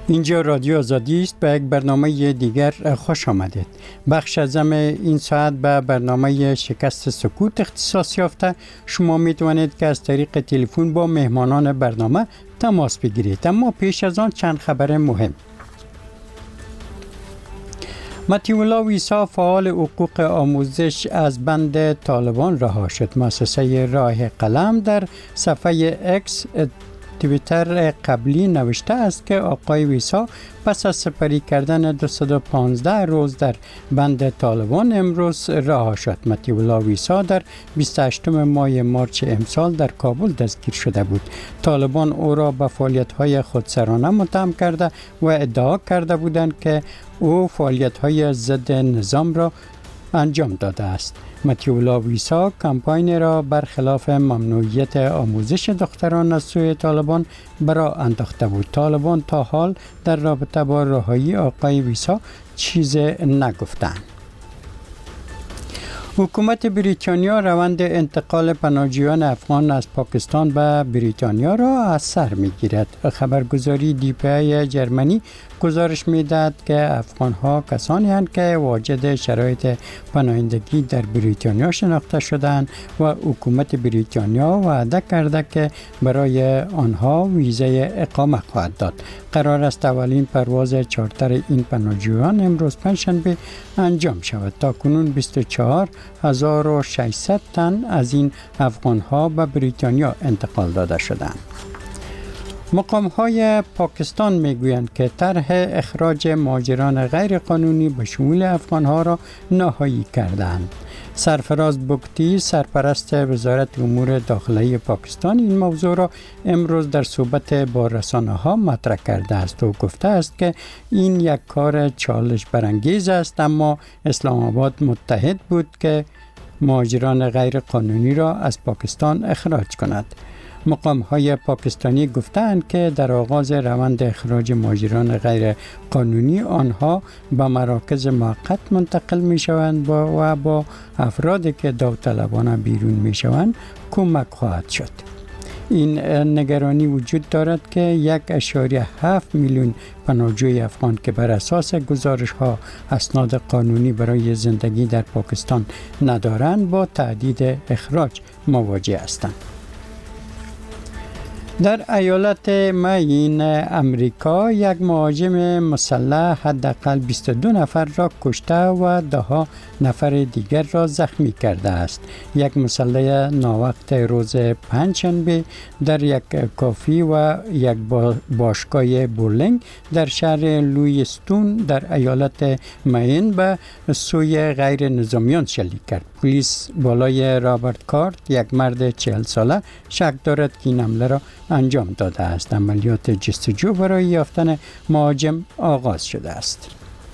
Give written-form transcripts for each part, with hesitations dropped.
اینجا رادیو آزادی است. به یک برنامه دیگر خوش آمدید. بخش اعظم این ساعت به برنامه شکست سکوت اختصاص یافته. شما می توانید که از طریق تلفن با مهمانان برنامه تماس بگیرید. اما پیش از آن چند خبر مهم. مطیع ویسا فعال حقوق آموزش از بند طالبان رها شد. مؤسسه راه قلم در صفحه اکس توییتر قبلی نوشته است که آقای ویسا پس از سپری کردن 215 روز در بند طالبان امروز رها شد. مطیع ویسا در 28 ماه مارچ امسال در کابل دستگیر شده بود. طالبان او را به فعالیت‌های خودسرانه متهم کرده و ادعا کرده بودند که او فعالیت‌های ضد نظام را انجام داده است. مطیع ویسا کمپاین را برخلاف ممنوعیت آموزش دختران از سوی طالبان برا انداخته بود. طالبان تا حال در رابطه با رهایی آقای ویسا چیز نگفتند. حکومت بریتانیا روند انتقال پناهجویان افغان از پاکستان به بریتانیا را از سر می‌گیرد. خبرگزاری دی‌پی جرمنی گزارش می‌دهد که افغان‌ها کسانی هستند که واجد شرایط پناهندگی در بریتانیا شناخته شدند و حکومت بریتانیا وعده کرده که برای آنها ویزه اقامه خواهد داد. قرار است اولین پرواز چارتر این پناهجویان امروز پنجشنبه انجام شود. تاکنون 24,600 تن از این افغان‌ها به بریتانیا انتقال داده شدند. مقام‌های پاکستان می‌گویند که طرح اخراج مهاجران غیر قانونی به شمول افغان‌ها را نهایی کردند. سرفراز بگتی سرپرست وزارت امور داخلی پاکستان این موضوع را امروز در صحبت با رسانه‌ها مطرح کرده است و گفته است که این یک کار چالش برانگیز است، اما اسلام آباد متحد بود که مهاجران غیر قانونی را از پاکستان اخراج کند. مقام‌های پاکستانی گفتند که در آغاز روند اخراج مهاجران غیر قانونی آنها به مراکز موقت منتقل می‌شوند و با افرادی که داوطلبانه بیرون می‌شوند کمک خواهد شد. این نگرانی وجود دارد که 1.7 میلیون پناهجوی افغان که بر اساس گزارش‌ها اسناد قانونی برای زندگی در پاکستان ندارند با تهدید اخراج مواجه هستند. در ایالت مین امریکا یک مهاجم مسلح حداقل 22 نفر را کشته و 10 نفر دیگر را زخمی کرده است. یک مسلح ناوقت روز پنجشنبه در یک کافی و یک باشگاه بولینگ در شهر لویستون در ایالت مین به سوی غیر نظامیان شلیک کرد. پلیس بالای رابرت کارت، یک مرد 40 ساله، شک دارد که این حمله را انجام داده است. عملیات جستجو برای یافتن مهاجم آغاز شده است.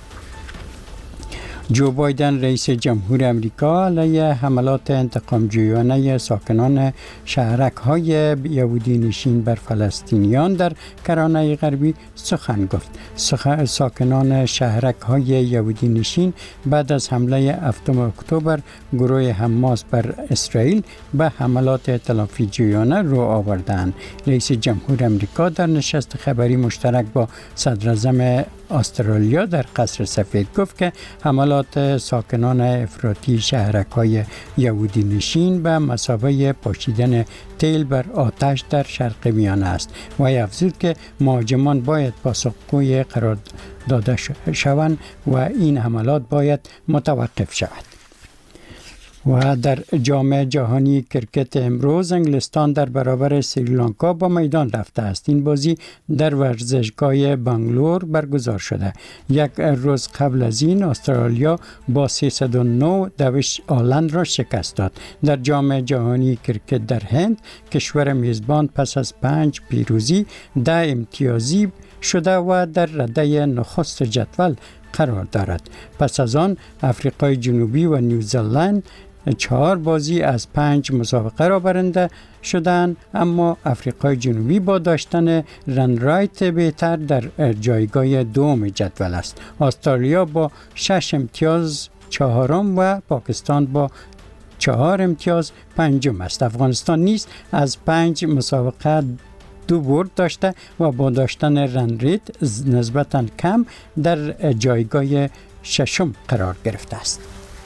جو بایدن رئیس جمهور امریکا علیه حملات انتقام‌جویانه ساکنان شهرک‌های یهودی نشین بر فلسطینیان در کرانه غربی سخن گفت. ساکنان شهرک‌های یهودی نشین بعد از حمله 7 اکتبر گروه حماس بر اسرائیل به حملات ائتلافی جویانه رو آوردند. رئیس جمهور امریکا در نشست خبری مشترک با صدراعظم استرالیا در قصر سفید گفت که حملات ساکنان افراطی شهرک‌های یهودی نشین به مثابه پاشیدن تیل بر آتش در شرق میانه است و افزود که مهاجمان باید پاسخگوی قرار داده شوند و این حملات باید متوقف شود. و در جام جهانی کرکت امروز انگلستان در برابر سریلانکا با میدان رفته است. این بازی در ورزشگاه بنگلور برگزار شده. یک روز قبل از این استرالیا با 309 دوش آلند را شکست داد. در جام جهانی کرکت در هند کشور میزبان پس از 5 پیروزی 10 امتیازی شده و در رده نخست جدول قرار دارد. پس از آن آفریقای جنوبی و نیوزلند 4 بازی از 5 مسابقه را برنده شدند، اما آفریقای جنوبی با داشتن رن رایت بهتر در جایگاه دوم جدول است. استرالیا با 6 امتیاز چهارم و پاکستان با 4 امتیاز پنجم است. افغانستان نیز از 5 مسابقه 2 برد داشته و با داشتن رن ریت نسبتاً کم در جایگاه 6 قرار گرفته است.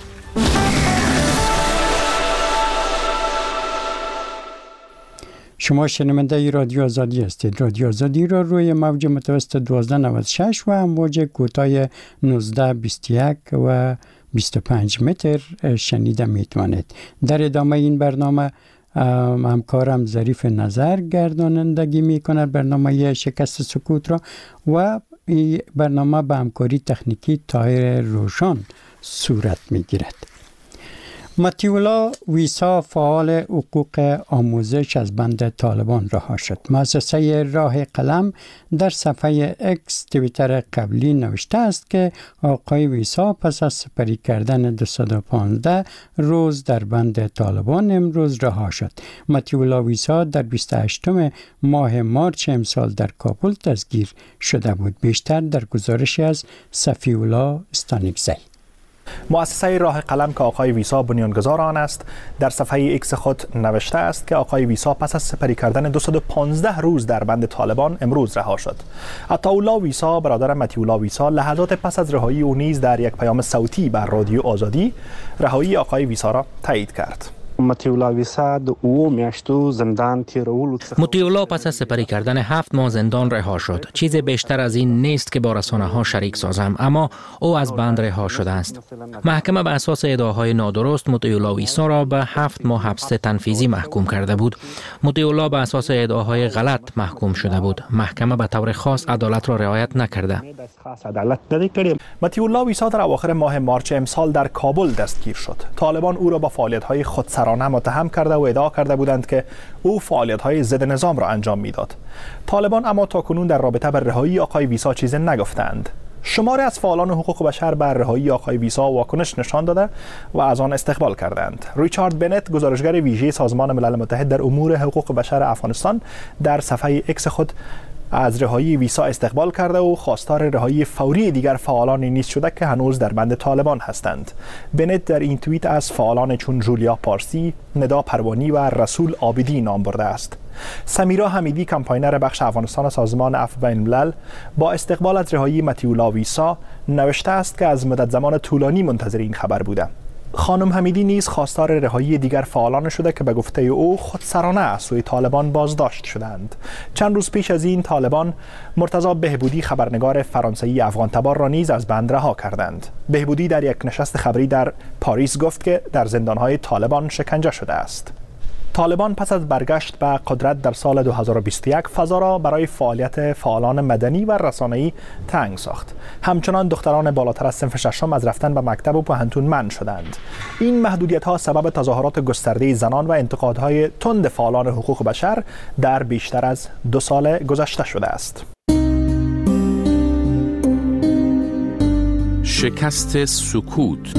شما شنونده رادیو آزادی هستید. رادیو آزادی را روی موج متوسط 1296 و امواج کوتاه 1921 و 25 متر شنیده میتوانید. در ادامه این برنامه همکارم ظریف نظر گردانندگی میکند برنامه شکست سکوت را و این برنامه به همکاری تکنیکی طاهر روشن صورت میگیرد. مطیع ویسا فعال حقوق آموزش از بند طالبان رها شد. مؤسسه راه قلم در صفحه اکس توییتر قبلی نوشته است که آقای ویسا پس از سپری کردن 215 روز در بند طالبان امروز رها شد. مطیع ویسا در 28 ماه مارچ امسال در کابل دستگیر شده بود. بیشتر در گزارشی از صفی‌الله استانکزی. مؤسسه راه قلم که آقای ویسا بنیانگذار آن است در صفحه ایکس خود نوشته است که آقای ویسا پس از سپری کردن 215 روز در بند طالبان امروز رها شد. عطاالله ویسا برادر مطیع ویسا لحظات پس از رهایی او نیز در یک پیام صوتی بر رادیو آزادی رهایی آقای ویسا را تایید کرد. مطیع الله پس از سپری کردن 7 ماه زندان رها شد. چیز بیشتر از این نیست که با رسانه‌ها شریک سازم، اما او از بند رها شده است. محکمه به اساس ادعاهای نادرست مطیع الله ویسا را به 7 ماه حبس تنفیذی محکوم کرده بود. مطیع الله به اساس ادعاهای غلط محکوم شده بود. محکمه به طور خاص عدالت را رعایت نکرده. مطیع الله ویسا در اواخر ماه مارچ امسال در کابل دستگیر شد. طالبان او را با فعالیت‌های خودسرانه متهم کرده و ادعا کرده بودند که او فعالیت‌های ضد نظام را انجام میداد. طالبان اما تاکنون در رابطه با رهایی آقای ویسا چیزی نگفتند. شماری از فعالان حقوق بشر بر رهایی آقای ویسا واکنش نشان داده و از آن استقبال کردند. ریچارد بنت، گزارشگر ویژه سازمان ملل متحد در امور حقوق بشر افغانستان، در صفحه اکس خود از رهایی ویسا استقبال کرده و خواستار رهایی فوری دیگر فعالانی نیز شده که هنوز در بند طالبان هستند. بنت در این توییت از فعالان چون جولیا پارسی، ندا پروانی و رسول عابدی نام برده است. سمیرا حمیدی، کمپاینر بخش افغانستان سازمان عفو بین الملل، با استقبال از رهایی مطیع ویسا نوشته است که از مدت زمان طولانی منتظر این خبر بوده. خانم حمیدی نیز خواستار رهایی دیگر فعالان شده که به گفته او خودسرانه از سوی طالبان بازداشت شدند. چند روز پیش از این طالبان مرتضی بهبودی، خبرنگار فرانسوی افغان تبار را نیز از بند رها کردند. بهبودی در یک نشست خبری در پاریس گفت که در زندانهای طالبان شکنجه شده است. طالبان پس از برگشت به قدرت در سال 2021 فضا را برای فعالیت فعالان مدنی و رسانه‌ای تنگ ساخت. همچنان دختران بالاتر از صنف ششم از رفتن به مکتب و پوهنتون منع شدند. این محدودیت‌ها سبب تظاهرات گسترده زنان و انتقادهای تند فعالان حقوق بشر در بیشتر از 2 سال گذشته شده است. شکست سکوت.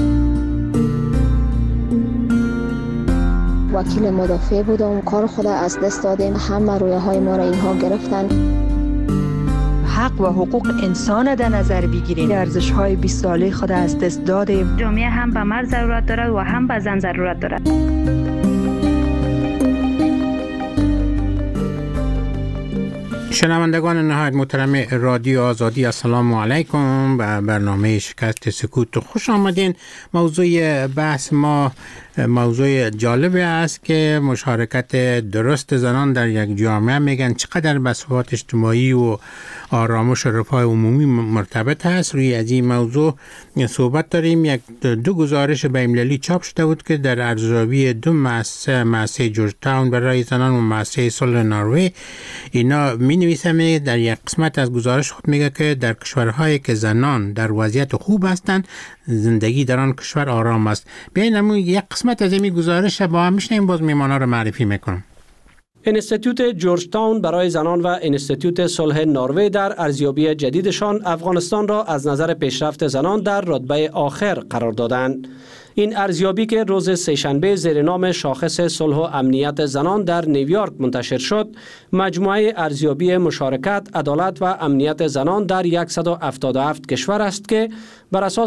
وکیل مدافع بودم، کار خود از دست دادیم، همه رویاهای ما را اینها گرفتن. حق و حقوق انسان در نظر بگیریم. ارزش‌های 20 ساله خود از دست دادیم. جامعه هم به مرد ضرورت دارد و هم به زن ضرورت دارد. شنوندگان نهایت محترم رادیو آزادی، السلام علیکم. به برنامه شکست سکوت خوش آمدین. موضوع بحث ما موضوع جالبی است که مشارکت درست زنان در یک جامعه میگن چقدر به ثبات اجتماعی و آرامش و رفاه عمومی مرتبط هست. روی از این موضوع صحبت داریم. دو گزارش بین‌المللی چاپ شده بود که در ارزیابی 2 مؤسسه جورج تاون برای زنان و مؤسسه صلح نروژ، اینا می نویسه در یک قسمت از گزارش خود میگه که در کشورهایی که زنان در وضعیت خوب هستند زندگی در آن کشور آرام است. بیاین یک قسمت از این گزارش با هم میشنیم، باز میمانا رو معرفی میکنم. انستیتوت جورج تاون برای زنان و انستیتوت صلح نروژ در ارزیابی جدیدشان افغانستان را از نظر پیشرفت زنان در رتبه آخر قرار دادند. این ارزیابی که روز سه‌شنبه زیر نام شاخص صلح و امنیت زنان در نیویورک منتشر شد، مجموعه ارزیابی مشارکت، عدالت و امنیت زنان در 177 کشور است که بر اساس